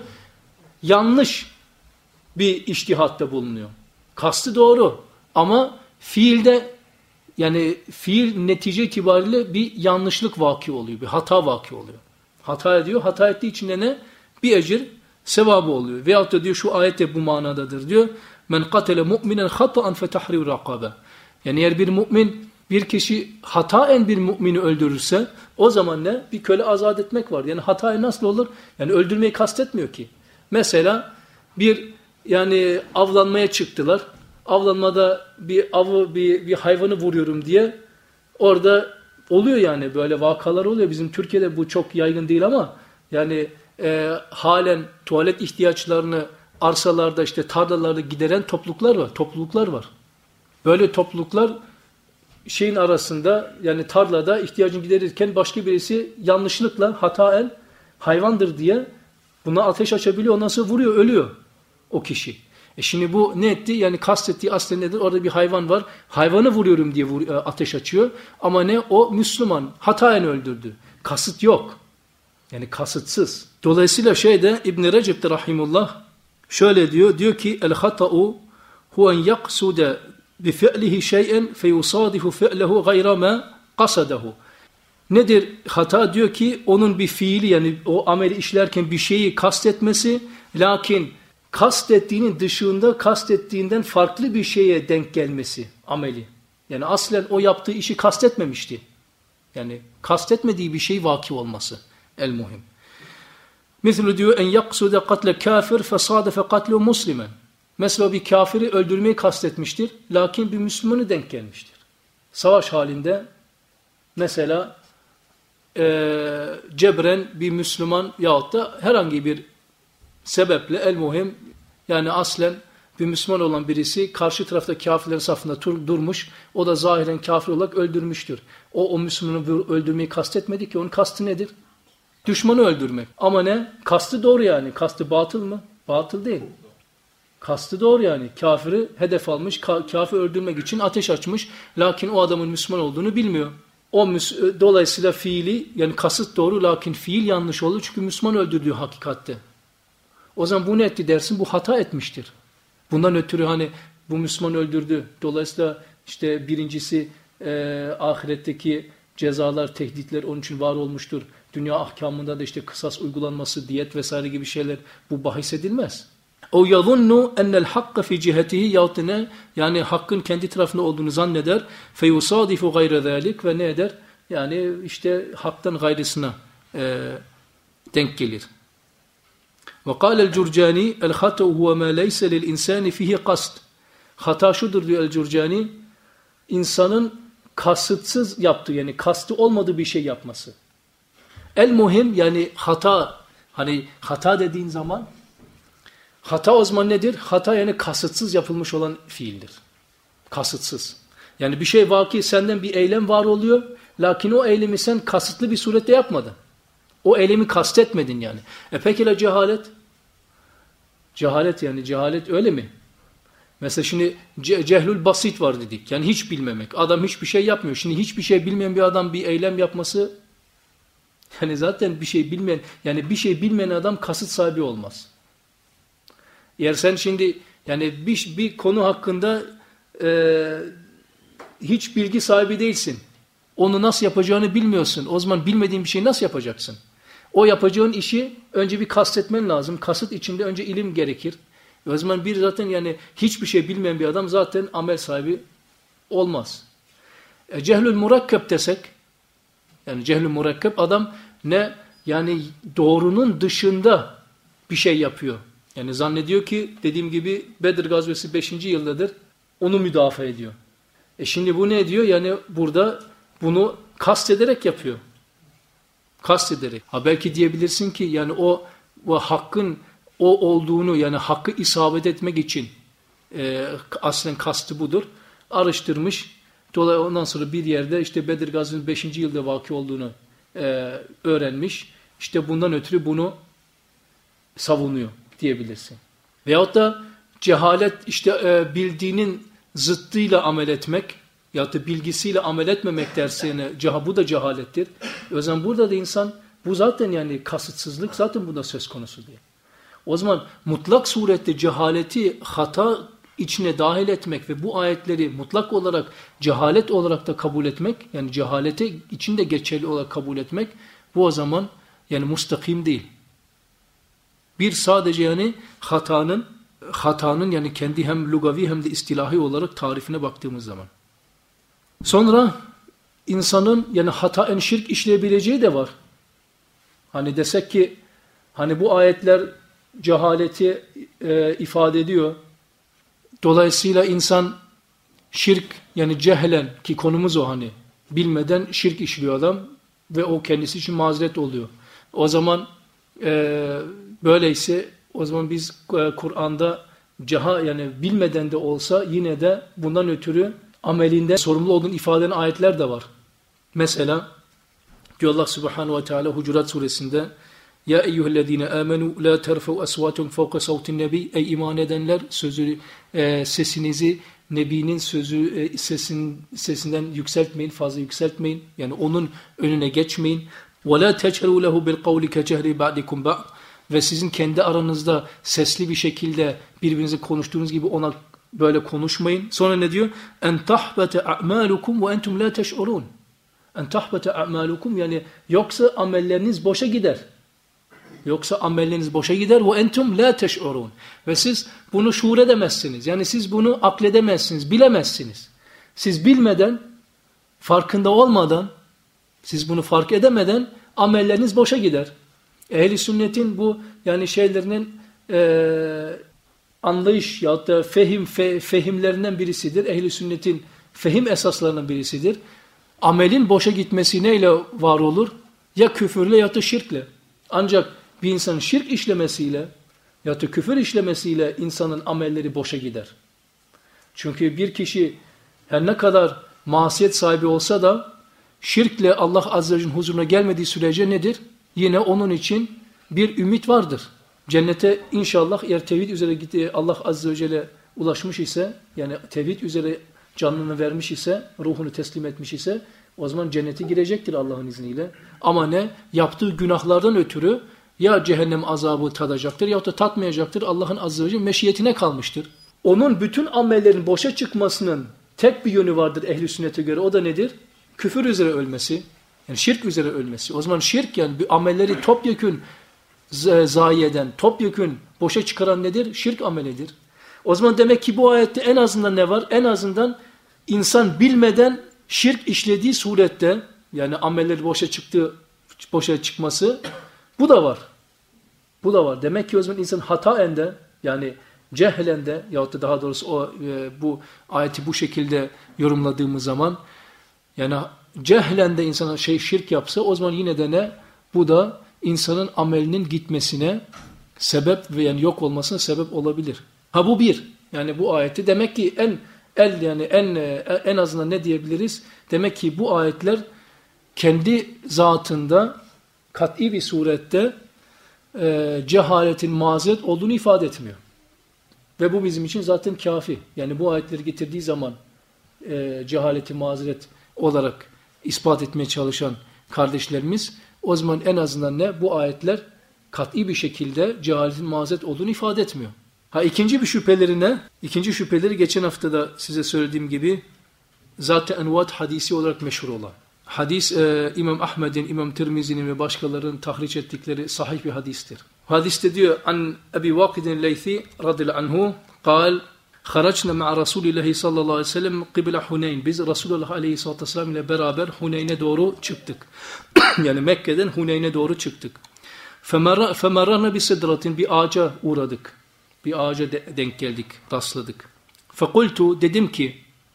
A: Yanlış bir içtihatta bulunuyor. Kastı doğru ama fiilde, yani fiil netice itibariyle bir yanlışlık vaki oluyor, bir hata vaki oluyor. Hata ediyor, hata ettiği için de ne? Bir ecir, sevabı oluyor. Veyahut da diyor şu ayet de bu manadadır diyor. Men katele mu'minen hata'an fetahriru rakabe. Yani eğer bir mümin, bir kişi hataen bir mümini öldürürse o zaman ne? Bir köle azat etmek var. Yani hatayı nasıl olur? Yani öldürmeyi kastetmiyor ki. Mesela bir yani avlanmaya çıktılar. Avlanmada bir avı, bir, bir hayvanı vuruyorum diye orada oluyor yani böyle vakalar oluyor. Bizim Türkiye'de bu çok yaygın değil ama yani e, halen tuvalet ihtiyaçlarını arsalarda, işte tarlalarda gideren topluluklar var. Topluluklar var. Böyle topluluklar şeyin arasında, yani tarlada ihtiyacını giderirken başka birisi yanlışlıkla hataen hayvandır diye buna ateş açabiliyor. Ondan sonra vuruyor, ölüyor o kişi. E şimdi bu ne etti? Yani kastettiği aslında nedir? Orada bir hayvan var. Hayvanı vuruyorum diye vur, ateş açıyor. Ama ne? O Müslüman. Hataen öldürdü. Kasıt yok. Yani kasıtsız. Dolayısıyla şeyde İbn-i Recep'te rahimullah şöyle diyor. Diyor ki el-hata'u huven yaksude bi fi'lihi şey'en feyusadifu fi'lehu gayra ma kasadahu. Nedir hata? Diyor ki onun bir fiili, yani o ameli işlerken bir şeyi kastetmesi, lakin kastettiğinin dışında kastettiğinden farklı bir şeye denk gelmesi ameli. Yani aslen o yaptığı işi kastetmemişti. Yani kastetmediği bir şey vaki olması el muhim. Mesela diyor en yaksude katle kafir fesadafe katlu muslimen. Mesela bir kafiri öldürmeyi kastetmiştir. Lakin bir Müslümanı denk gelmiştir. Savaş halinde mesela e, cebren bir Müslüman yahut da herhangi bir sebeple el muhim, yani aslen bir Müslüman olan birisi karşı tarafta kafirlerin safında dur, durmuş. O da zahiren kafir olarak öldürmüştür. O, o Müslümanı öldürmeyi kastetmedi ki. Onun kastı nedir? Düşmanı öldürmek. Ama ne? Kastı doğru yani. Kastı batıl mı? Batıl değil. Kastı doğru yani. Kafiri hedef almış. Ka kafir öldürmek için ateş açmış. Lakin o adamın Müslüman olduğunu bilmiyor. O dolayısıyla fiili yani kasıt doğru lakin fiil yanlış oldu çünkü Müslüman öldürdüğü hakikatte. O zaman bu ne etti dersin? Bu hata etmiştir. Bundan ötürü hani bu Müslüman öldürdü. Dolayısıyla işte birincisi e, ahiretteki cezalar, tehditler onun için var olmuştur. Dünya ahkamında da işte kısas uygulanması, diyet vesaire gibi şeyler bu bahis edilmez. O yazunnu enel hakka fi cihetihi yahut ne? Yani hakkın kendi tarafında olduğunu zanneder. Feyusadifu gayre zalik ve ne eder? Yani işte haktan gayrısına e, denk gelir. Ve kâle'l Curcani el hata'u huve ma leyse lil insani fihi kast. Hata şudur diyor El Curcani. İnsanın kasıtsız yaptığı yani kastı olmadığı bir şey yapması. El muhim yani hata hani hata dediğin zaman hata o zaman nedir? Hata yani kasıtsız yapılmış olan fiildir. Kasıtsız. Yani bir şey vaki senden bir eylem var oluyor. Lakin o eylemi sen kasıtlı bir surette yapmadın. O eylemi kastetmedin yani. E peki la cehalet? Cehalet yani cehalet öyle mi? Mesela şimdi ce cehlül basit var dedik. Yani hiç bilmemek. Adam hiçbir şey yapmıyor. Şimdi hiçbir şey bilmeyen bir adam bir eylem yapması yani zaten bir şey bilmeyen yani bir şey bilmeyen adam kasıt sahibi olmaz. Eğer sen şimdi yani bir, bir konu hakkında e, hiç bilgi sahibi değilsin. Onu nasıl yapacağını bilmiyorsun. O zaman bilmediğin bir şeyi nasıl yapacaksın? O yapacağın işi önce bir kastetmen lazım. Kasıt içinde önce ilim gerekir. O zaman bir zaten yani hiçbir şey bilmeyen bir adam zaten amel sahibi olmaz. E, cehlül murakkep desek yani cehlül murakkep adam ne yani doğrunun dışında bir şey yapıyor. Yani zannediyor ki dediğim gibi Bedir gazvesi beşinci yıldadır. Onu müdafaa ediyor. E şimdi bu ne diyor? Yani burada bunu kastederek yapıyor. Kastederek. Ha belki diyebilirsin ki yani o, o hakkın o olduğunu yani hakkı isabet etmek için e, aslen kastı budur. Araştırmış. Dolayısıyla ondan sonra bir yerde işte Bedir gazvesinin beşinci yılda vaki olduğunu e, öğrenmiş. İşte bundan ötürü bunu savunuyor diyebilirsin. Veyahut da cehalet işte e, bildiğinin zıttıyla amel etmek ya da bilgisiyle amel etmemek dersine bu da cehalettir. O zaman burada da insan bu zaten yani kasıtsızlık zaten bunda söz konusu değil. O zaman mutlak surette cehaleti hata içine dahil etmek ve bu ayetleri mutlak olarak cehalet olarak da kabul etmek yani cehalete içinde geçerli olarak kabul etmek bu o zaman yani mustakim değil. Bir sadece yani hatanın hatanın yani kendi hem lugavi hem de istilahi olarak tarifine baktığımız zaman. Sonra insanın yani hataen şirk işleyebileceği de var. Hani desek ki hani bu ayetler cehaleti e, ifade ediyor. Dolayısıyla insan şirk yani cehlen ki konumuz o hani bilmeden şirk işliyor adam ve o kendisi için mazeret oluyor. O zaman e, böyleyse o zaman biz e, Kur'an'da ceha yani bilmeden de olsa yine de bundan ötürü amelinde sorumlu olduğun ifade eden ayetler de var. Mesela diyor Allah Subhanahu ve Teala Hucurat suresinde ya eyyühellezine amenu la terfeu aswatun fawqa savtin nebi ey iman edenler sözü e, sesinizi nebinin sözü e, sesin sesinden yükseltmeyin, fazla yükseltmeyin. Yani onun önüne geçmeyin. Ve la techeru lehu bil kavli kecehri ba'dikum ba'd ve sizin kendi aranızda sesli bir şekilde birbirinize konuştuğunuz gibi ona böyle konuşmayın. Sonra ne diyor? En tahbete a'malukum ve entum la teş'urun. En tahbete a'malukum yani yoksa amelleriniz boşa gider. Yoksa amelleriniz boşa gider ve entum la teş'urun. Ve siz bunu şuur edemezsiniz. Yani siz bunu akledemezsiniz, bilemezsiniz. Siz bilmeden, farkında olmadan, siz bunu fark edemeden amelleriniz boşa gider. Ehl-i sünnetin bu yani şeylerinin e, anlayış ya da fehim fe, fehimlerinden birisidir. Ehl-i sünnetin fehim esaslarından birisidir. Amelin boşa gitmesi neyle var olur? Ya küfürle ya da şirkle. Ancak bir insanın şirk işlemesiyle ya da küfür işlemesiyle insanın amelleri boşa gider. Çünkü bir kişi her ne kadar masiyet sahibi olsa da şirkle Allah Azze ve Celle'nin huzuruna gelmediği sürece nedir? Yine onun için bir ümit vardır. Cennete inşallah eğer tevhid üzere gittiği Allah Azze ve Celle ulaşmış ise yani tevhid üzere canını vermiş ise, ruhunu teslim etmiş ise O zaman cennete girecektir Allah'ın izniyle. Ama ne? Yaptığı günahlardan ötürü ya cehennem azabı tadacaktır ya da tatmayacaktır. Allah'ın azze ve celle meşiyetine kalmıştır. Onun bütün amellerin boşa çıkmasının tek bir yönü vardır ehl-i sünnete göre. O da nedir? Küfür üzere ölmesi. Yani şirk üzere ölmesi. O zaman şirk yani bir amelleri topyekün zayi eden, topyekün boşa çıkaran nedir? Şirk amelidir. O zaman demek ki bu ayette en azından ne var? En azından insan bilmeden şirk işlediği surette yani amelleri boşa çıktığı, boşa çıkması bu da var. Bu da var. Demek ki o zaman insan hataen de yani cehlen de yahut da daha doğrusu o e, bu ayeti bu şekilde yorumladığımız zaman yani cehlen de insana şey şirk yapsa o zaman yine de ne? Bu da insanın amelinin gitmesine sebep ve yani yok olmasına sebep olabilir. Ha bu bir. Yani bu ayeti demek ki en el yani en en azından ne diyebiliriz? Demek ki bu ayetler kendi zatında kat'i bir surette e, cehaletin mazeret olduğunu ifade etmiyor. Ve bu bizim için zaten kafi. Yani bu ayetleri getirdiği zaman e, cehaleti mazeret olarak ispat etmeye çalışan kardeşlerimiz o zaman en azından ne? Bu ayetler kat'i bir şekilde cehaletin mazeret olduğunu ifade etmiyor. Ha ikinci bir şüpheleri ne? İkinci şüpheleri geçen hafta da size söylediğim gibi zat-ı envat hadisi olarak meşhur olan. Hadis e, İmam Ahmed'in, İmam Tirmizi'nin ve başkalarının tahriç ettikleri sahih bir hadistir. Hadiste diyor an Ebi Vakidin Leythi radıyallahu anhu kal Haracna ma'a Resulillahi sallallahu aleyhi ve sellem kıbla Huneyn. Biz Resulullah aleyhissalatu vesselam ile beraber Huneyn'e doğru çıktık. Yani Mekke'den Huneyn'e doğru çıktık. Femerrana bi sidratin, bir ağaca uğradık. Bir ağaca de denk geldik, rastladık. Fekultu, dedim ki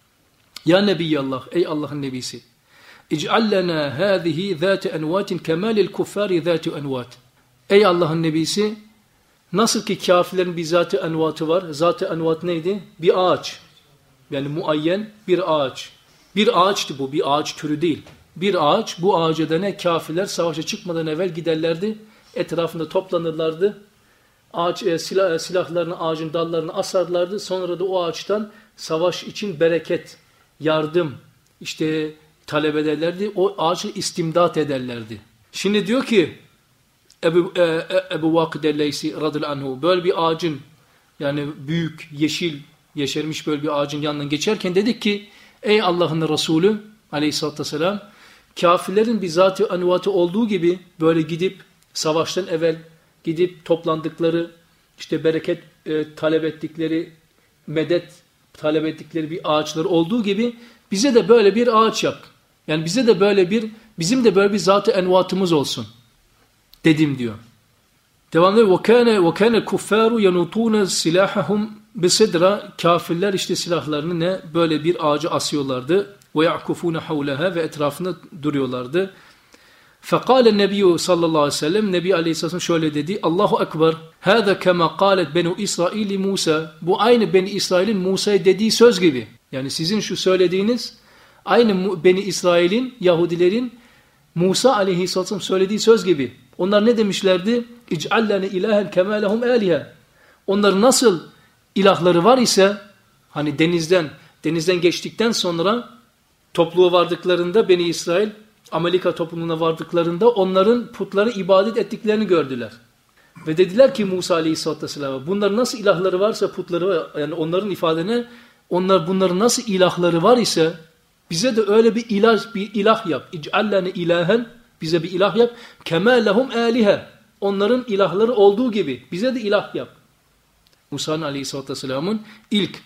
A: ya Nebiyallah, ey Allah'ın nebisi, İc'al lana hâzihi zâti envâtin kemâlil kuffâri zâti envât. Ey Allah'ın nebisi, nasıl ki kafirlerin bir zat-ı envatı var. Zat-ı envat neydi? Bir ağaç. Yani muayyen bir ağaç. Bir ağaçtı bu, bir ağaç türü değil. Bir ağaç, bu ağaca da ne? Kafirler savaşa çıkmadan evvel giderlerdi. Etrafında toplanırlardı. Ağaç, e, silah, silahlarını ağacın dallarını asarlardı. Sonra da o ağaçtan savaş için bereket, yardım işte talep ederlerdi. O ağacı istimdat ederlerdi. Şimdi diyor ki Ebu, e, e, Ebu Vakid el-Leysi radıyallahu anhu böyle bir ağacın yani büyük, yeşil, yeşermiş böyle bir ağacın yanından geçerken dedik ki ey Allah'ın Resulü aleyhissalatü vesselam kafirlerin bir zat-ı envatı olduğu gibi böyle gidip savaştan evvel gidip toplandıkları işte bereket e, talep ettikleri medet talep ettikleri bir ağaçlar olduğu gibi bize de böyle bir ağaç yap. Yani bize de böyle bir bizim de böyle bir zat-ı envatımız olsun dedim diyor. Devamlı وَكَانَ وَكَانَ الْكُفَّارُ يَنُطُونَ سِلَاحَهُمْ بِصِدْرَ Kafirler işte silahlarını ne? Böyle bir ağaca asıyorlardı. وَيَعْكُفُونَ حَوْلَهَا Ve etrafında duruyorlardı. فَقَالَ النَّبِيُّ sallallahu aleyhi ve sellem Nebi Aleyhisselam şöyle dedi. Allahu Ekber. هَذَا كَمَا قَالَتْ بَنُوا İsrail Musa. Bu aynı Beni İsrail'in Musa'ya dediği söz gibi. Yani sizin şu söylediğiniz aynı Beni İsrail'in, Yahudilerin Musa Aleyhisselam söylediği söz gibi. Onlar ne demişlerdi? İc'allene ilahen kema lehum alihe. Onların nasıl ilahları var ise hani denizden denizden geçtikten sonra topluluğa vardıklarında Beni İsrail Amalika topluluğuna vardıklarında onların putları ibadet ettiklerini gördüler. Ve dediler ki Musa Aleyhisselatü Vesselam'a bunların nasıl ilahları varsa putları var, yani onların ifadene onlar bunların nasıl ilahları var ise bize de öyle bir ilah bir ilah yap. İc'allene ilahen bize bir ilah yap. Kema lehum alihe. Onların ilahları olduğu gibi bize de ilah yap. Musa Aleyhisselatü Vesselam'ın ilk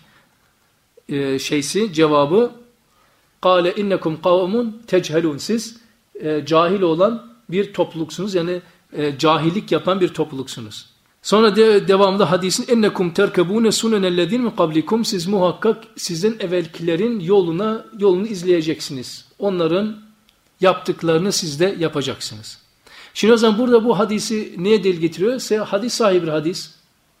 A: e, şeysi cevabı Kale innekum kavmun techhelun. Siz e, cahil olan bir topluluksunuz. Yani e, cahillik yapan bir topluluksunuz. Sonra de, devamında hadisin ennekum terkebune sunenellezine min kablikum. Siz muhakkak sizin evvelkilerin yoluna yolunu izleyeceksiniz. Onların yaptıklarını siz de yapacaksınız. Şimdi o zaman burada bu hadisi neye delil getiriyor? Hadis sahibi bir hadis.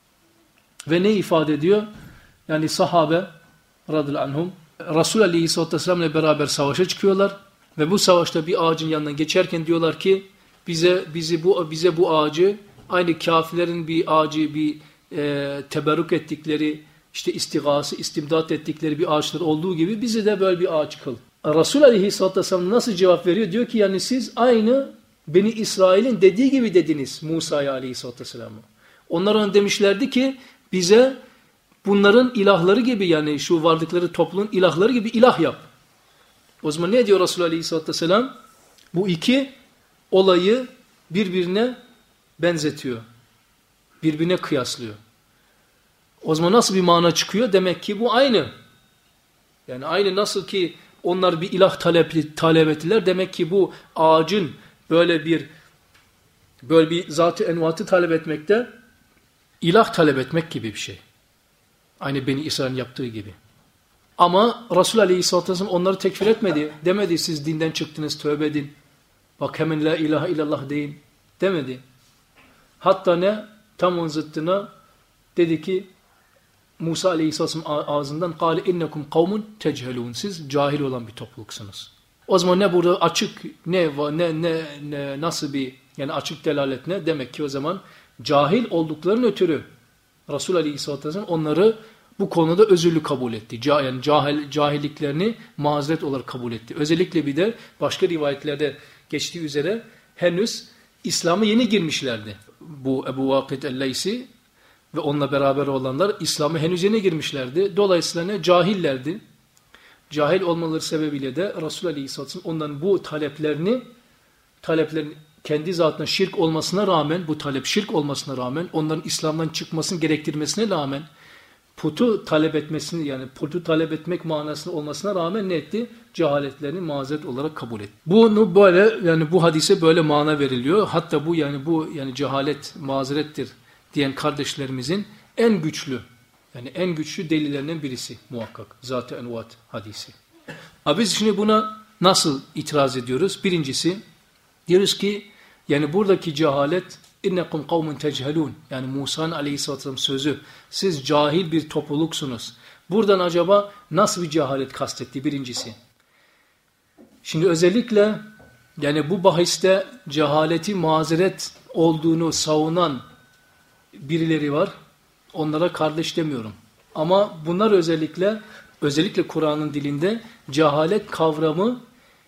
A: Ve ne ifade ediyor? Yani sahabe radıyallahu anhum Resul Aleyhisselatü Vesselam ile beraber savaşa çıkıyorlar ve bu savaşta bir ağacın yanından geçerken diyorlar ki bize bizi bu bize bu ağacı aynı kafirlerin bir ağacı bir e, teberrük ettikleri işte istigası, istimdat ettikleri bir ağaçlar olduğu gibi bizi de böyle bir ağaç kıl. Resul Aleyhisselatü Vesselam nasıl cevap veriyor? Diyor ki yani siz aynı Beni İsrail'in dediği gibi dediniz Musa'ya Aleyhisselatü Vesselam'a. Onlar ona demişlerdi ki bize bunların ilahları gibi yani şu vardıkları topluluğun ilahları gibi ilah yap. O zaman ne diyor Resul Aleyhisselatü Vesselam? Bu iki olayı birbirine benzetiyor. Birbirine kıyaslıyor. O zaman nasıl bir mana çıkıyor? Demek ki bu aynı. Yani aynı nasıl ki onlar bir ilah talep, talep ettiler. Demek ki bu ağacın böyle bir böyle bir zat-ı envatı talep etmekte ilah talep etmek gibi bir şey. Aynı Beni İsrail'in yaptığı gibi. Ama Resul Aleyhisselatü Vesselam onları tekfir etmedi. Demedi siz dinden çıktınız tövbe edin. Bak hemen la ilahe illallah deyin. Demedi. Hatta ne? Tam onun zıttına dedi ki Musa Aleyhisselam ağzından قَالَ اِنَّكُمْ قَوْمٌ تَجْهَلُونَ Siz cahil olan bir topluluksunuz. O zaman ne burada açık ne ne ne, ne nasıl bir yani açık delalet ne? Demek ki o zaman cahil olduklarının ötürü Resul Aleyhisselatü Vesselam onları bu konuda özürlü kabul etti. Yani cahil, cahilliklerini mazeret olarak kabul etti. Özellikle bir de başka rivayetlerde geçtiği üzere henüz İslam'a yeni girmişlerdi. Bu Ebu Vakid el-Leysi ve onunla beraber olanlar İslam'a henüz yeni girmişlerdi. Dolayısıyla ne? Cahillerdi. Cahil olmaları sebebiyle de Resul Aleyhisselatü Vesselam onların bu taleplerini taleplerin kendi zatına şirk olmasına rağmen bu talep şirk olmasına rağmen onların İslam'dan çıkmasını gerektirmesine rağmen putu talep etmesini yani putu talep etmek manasında olmasına rağmen ne etti? Cehaletlerini mazeret olarak kabul etti. Bunu böyle yani bu hadise böyle mana veriliyor. Hatta bu yani bu yani cehalet mazerettir diyen kardeşlerimizin en güçlü yani en güçlü delillerinden birisi muhakkak. Zat-ı Envat hadisi. Abi biz şimdi buna nasıl itiraz ediyoruz? Birincisi diyoruz ki yani buradaki cehalet İnnekum kavmun techeluun. Yani Musa'nın Aleyhisselatü Vesselam sözü. Siz cahil bir topluluksunuz. Buradan acaba nasıl bir cehalet kastetti birincisi? Şimdi özellikle yani bu bahiste cehaleti mazeret olduğunu savunan birileri var. Onlara kardeş demiyorum. Ama bunlar özellikle özellikle Kur'an'ın dilinde cehalet kavramı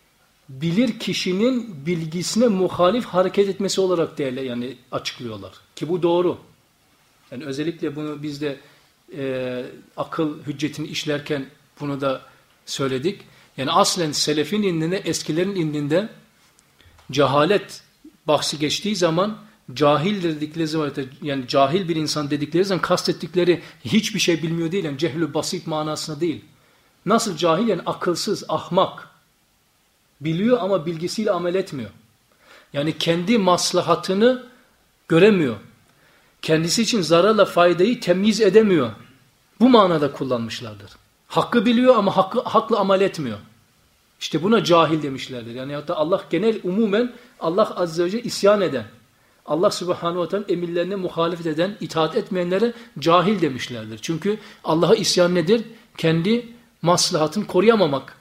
A: bilir kişinin bilgisine muhalif hareket etmesi olarak değerli yani açıklıyorlar. Ki bu doğru. Yani özellikle bunu biz de e, akıl hüccetini işlerken bunu da söyledik. Yani aslen selefin indinde, eskilerin indinde cehalet bahsi geçtiği zaman cahil dedikleri zaman yani cahil bir insan dedikleri zaman kastettikleri hiçbir şey bilmiyor değil. Yani cehlü basit manasına değil. Nasıl cahil? Yani akılsız, ahmak. Biliyor ama bilgisiyle amel etmiyor. Yani kendi maslahatını göremiyor. Kendisi için zararla faydayı temyiz edemiyor. Bu manada kullanmışlardır. Hakkı biliyor ama hakkı, haklı amel etmiyor. İşte buna cahil demişlerdir. Yani hatta Allah genel umumen Allah Azze ve Celle isyan eden, Allah Subhanahu ve Teala emirlerine muhalefet eden, itaat etmeyenlere cahil demişlerdir. Çünkü Allah'a isyan nedir? Kendi maslahatını koruyamamak.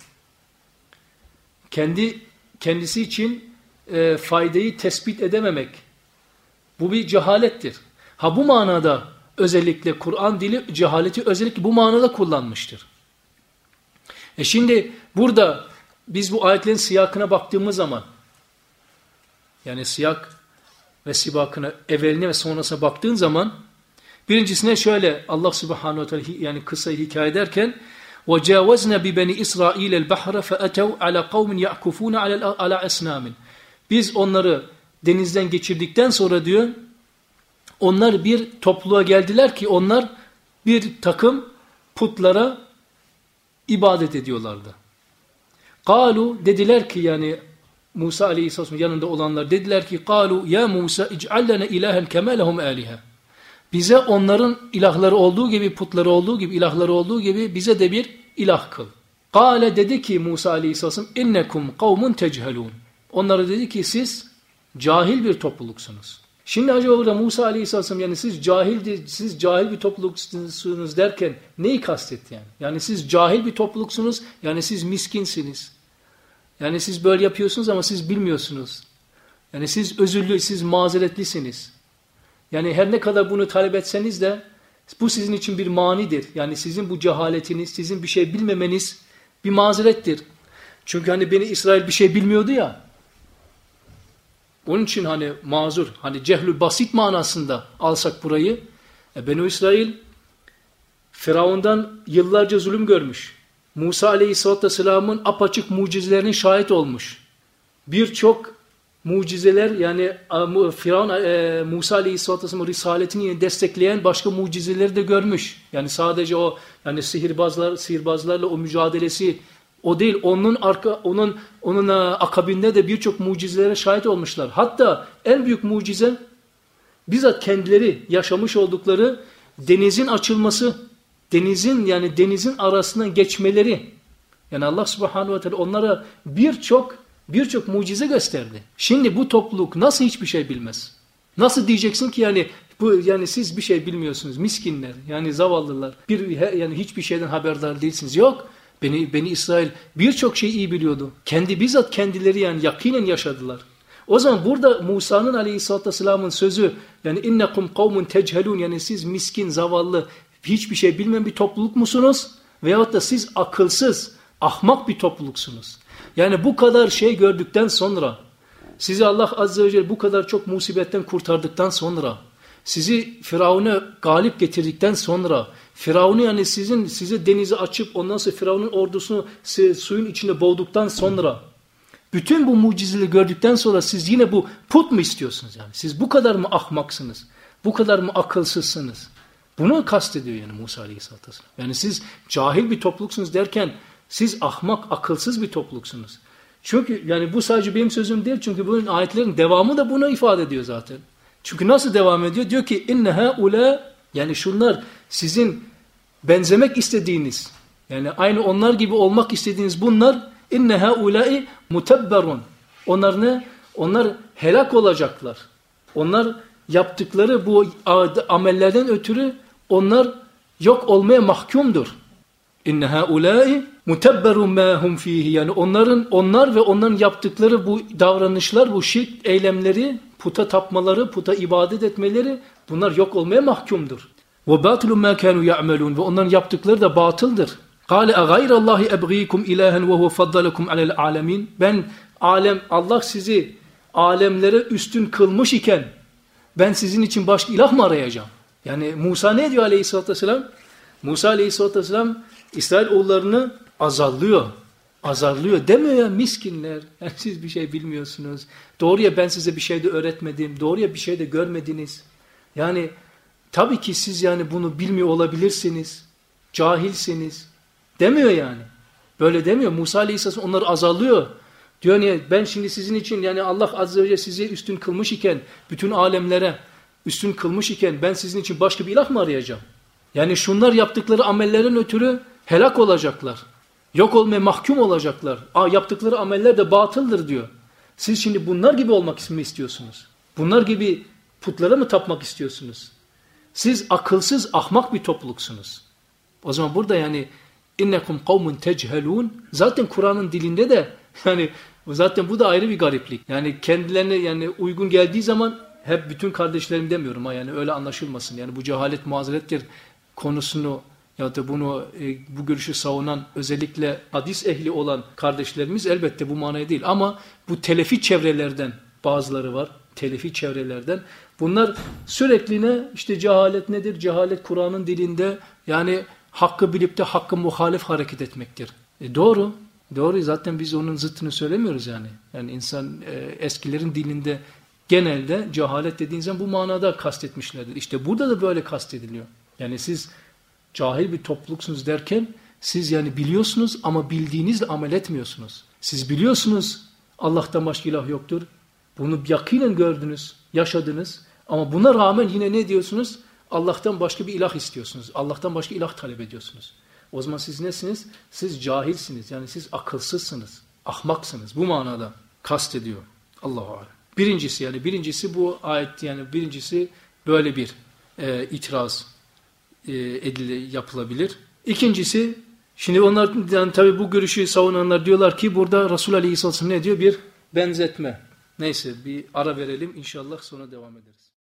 A: Kendi kendisi için e, faydayı tespit edememek. Bu bir cehalettir. Ha bu manada özellikle Kur'an dili cehaleti özellikle bu manada kullanmıştır. E şimdi burada biz bu ayetlerin siyakına baktığımız zaman yani siyak ve sibakına evveline ve sonrasına baktığın zaman birincisine şöyle Allah Subhanahu ve Teala yani kısa hikaye ederken وَجَاوَزْنَا بِبَنِي إِسْرَائِيلَ الْبَحْرَ فَأَتَوْا عَلَى قَوْمٍ يَعْكُفُونَ عَلَى أَسْنَامٍ Biz onları denizden geçirdikten sonra diyor onlar bir topluluğa geldiler ki onlar bir takım putlara ibadet ediyorlardı. قَالُوا dediler ki yani Musa Aleyhisselam'ın yanında olanlar dediler ki قَالُوا ya Musa اِجْعَلْ لَنَا اِلَٰهًا كَمَا لَهُمْ آلِهَا Bize onların ilahları olduğu gibi, putları olduğu gibi, ilahları olduğu gibi bize de bir ilah kıl. Kale dedi ki Musa Aleyhisselam innekum kavmun techeluun. Onlara dedi ki siz cahil bir topluluksunuz. Şimdi acaba burada Musa Aleyhisselam yani siz cahil siz cahil bir topluluksunuz derken neyi kastetti yani? Yani siz cahil bir topluluksunuz, yani siz miskinsiniz. Yani siz böyle yapıyorsunuz ama siz bilmiyorsunuz. Yani siz özürlü, siz mazeretlisiniz. Yani her ne kadar bunu talep etseniz de bu sizin için bir manidir. Yani sizin bu cehaletiniz, sizin bir şey bilmemeniz bir mazerettir. Çünkü hani Beni İsrail bir şey bilmiyordu ya. Onun için hani mazur, hani cehlü basit manasında alsak burayı. E Beni İsrail Firavundan yıllarca zulüm görmüş. Musa Aleyhisselatü Vesselam'ın apaçık mucizelerine şahit olmuş. Birçok mucizeler yani Firavun e, Musa Aleyhisselatü Vesselam'ın risaletini destekleyen başka mucizeleri de görmüş. Yani sadece o yani sihirbazlar sihirbazlarla o mücadelesi o değil. Onun arka onun onun akabinde de birçok mucizelere şahit olmuşlar. Hatta en büyük mucize bizzat kendileri yaşamış oldukları denizin açılması, denizin yani denizin arasından geçmeleri. Yani Allah Subhanahu ve Teala onlara birçok birçok mucize gösterdi. Şimdi bu topluluk nasıl hiçbir şey bilmez? Nasıl diyeceksin ki yani bu yani siz bir şey bilmiyorsunuz miskinler yani zavallılar bir yani hiçbir şeyden haberdar değilsiniz. Yok. Beni Beni İsrail birçok şeyi iyi biliyordu. Kendi bizzat kendileri yani yakinen yaşadılar. O zaman burada Musa'nın Aleyhisselatü Vesselam'ın sözü yani innekum kavmun techelun yani siz miskin, zavallı, hiçbir şey bilmeyen bir topluluk musunuz? Veyahut da siz akılsız, ahmak bir topluluksunuz. Yani bu kadar şey gördükten sonra, sizi Allah Azze ve Celle bu kadar çok musibetten kurtardıktan sonra, sizi Firavun'a galip getirdikten sonra, Firavun'u yani sizin size denizi açıp ondan sonra Firavun'un ordusunu suyun içinde boğduktan sonra, bütün bu mucizeleri gördükten sonra siz yine bu put mu istiyorsunuz yani? Siz bu kadar mı ahmaksınız? Bu kadar mı akılsızsınız? Bunu kastediyor yani Musa Aleyhisselatü Vesselam. Yani siz cahil bir topluluksunuz derken siz ahmak, akılsız bir topluluksunuz. Çünkü yani bu sadece benim sözüm değil. Çünkü bunun ayetlerin devamı da bunu ifade ediyor zaten. Çünkü nasıl devam ediyor? Diyor ki inne haula yani şunlar sizin benzemek istediğiniz yani aynı onlar gibi olmak istediğiniz bunlar inne haulai mutebberun. Onlar ne? Onlar helak olacaklar. Onlar yaptıkları bu amellerden ötürü onlar yok olmaya mahkumdur. İnne haulâi mutebberun mâ hum fîhî. Yani onların onlar ve onların yaptıkları bu davranışlar, bu şirk eylemleri, puta tapmaları, puta ibadet etmeleri bunlar yok olmaya mahkumdur. Ve bâtilun mâ kânû ya'melûn. Ve onların yaptıkları da batıldır. Kâle e gayrallâhi ebgîkum ilâhen ve huve faddalekum alel âlemîn. Ben alem Allah sizi alemlere üstün kılmış iken ben sizin için başka ilah mı arayacağım? Yani Musa ne diyor Aleyhisselatü Vesselam? Musa Aleyhisselatü Vesselam İsrailoğullarını azarlıyor. Azarlıyor demiyor ya miskinler. Yani siz bir şey bilmiyorsunuz. Doğruya ben size bir şey de öğretmedim. Doğruya bir şey de görmediniz. Yani tabii ki siz yani bunu bilmiyor olabilirsiniz. Cahilsiniz. Demiyor yani. Böyle demiyor. Musa Aleyhisselam onları azarlıyor. Diyor niye ben şimdi sizin için yani Allah Azze ve Celle sizi üstün kılmış iken bütün alemlere üstün kılmış iken ben sizin için başka bir ilah mı arayacağım? Yani şunlar yaptıkları amellerin ötürü helak olacaklar. Yok olmaya mahkum olacaklar. Aa, yaptıkları ameller de batıldır diyor. Siz şimdi bunlar gibi olmak mı istiyorsunuz? Bunlar gibi putlara mı tapmak istiyorsunuz? Siz akılsız, ahmak bir topluluksunuz. O zaman burada yani innekum kavmun techelun zaten Kur'an'ın dilinde de yani zaten bu da ayrı bir gariplik. Yani kendilerine yani uygun geldiği zaman hep bütün kardeşlerim demiyorum ha yani öyle anlaşılmasın. Yani bu cehalet mazerettir konusunu ya da bunu e, bu görüşü savunan özellikle hadis ehli olan kardeşlerimiz elbette bu manaya değil. Ama bu telefi çevrelerden bazıları var. Telefi çevrelerden. Bunlar sürekli ne? İşte cehalet nedir? Cehalet Kur'an'ın dilinde yani hakkı bilip de hakkı muhalif hareket etmektir. E doğru. Doğru. Zaten biz onun zıttını söylemiyoruz yani. Yani insan e, eskilerin dilinde genelde cehalet dediğin zaman bu manada kastetmişlerdir. İşte burada da böyle kastediliyor. Yani siz cahil bir topluluksunuz derken siz yani biliyorsunuz ama bildiğinizle amel etmiyorsunuz. Siz biliyorsunuz Allah'tan başka ilah yoktur. Bunu yakinen gördünüz, yaşadınız ama buna rağmen yine ne diyorsunuz? Allah'tan başka bir ilah istiyorsunuz. Allah'tan başka ilah talep ediyorsunuz. O zaman siz nesiniz? Siz cahilsiniz. Yani siz akılsızsınız. Ahmaksınız. Bu manada kastediyor. Allahu alem. Birincisi yani birincisi bu ayet yani birincisi böyle bir e, itiraz e, edile, yapılabilir. İkincisi şimdi onlar yani tabii bu görüşü savunanlar diyorlar ki burada Resul Aleyhisselam ne diyor? Bir benzetme. Neyse bir ara verelim inşallah sonra devam ederiz.